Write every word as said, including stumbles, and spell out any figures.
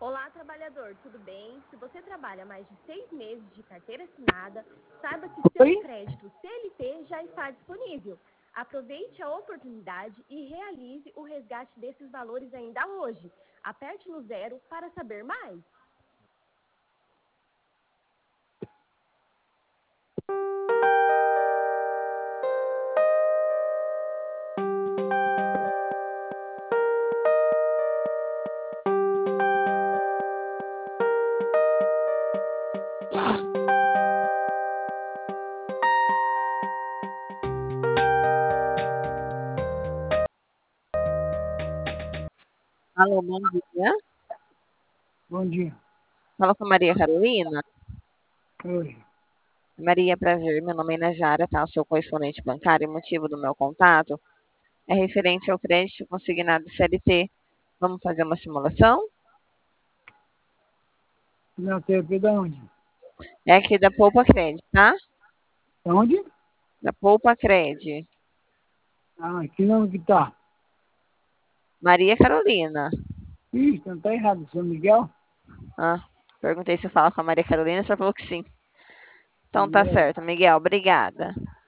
Olá, trabalhador, tudo bem? Se você trabalha mais de seis meses de carteira assinada, saiba que seu Oi? crédito C L T já está disponível. Aproveite a oportunidade e realize o resgate desses valores ainda hoje. Aperte no zero para saber mais. Alô, bom dia. Bom dia. Fala com a Maria Carolina. Oi. Maria, prazer. Meu nome é Najara, tá? Eu sou correspondente bancário. O motivo do meu contato é referente ao crédito consignado C L T. Vamos fazer uma simulação? Não sei aqui da onde? É aqui da Poupa Cred, tá? Da onde? Da Poupa Cred. Ah, que nome que tá? Maria Carolina. Ih, não tá errado, São Miguel? Ah, perguntei se eu falo com a Maria Carolina, você falou que sim. Então tá É. certo, Miguel. Obrigada.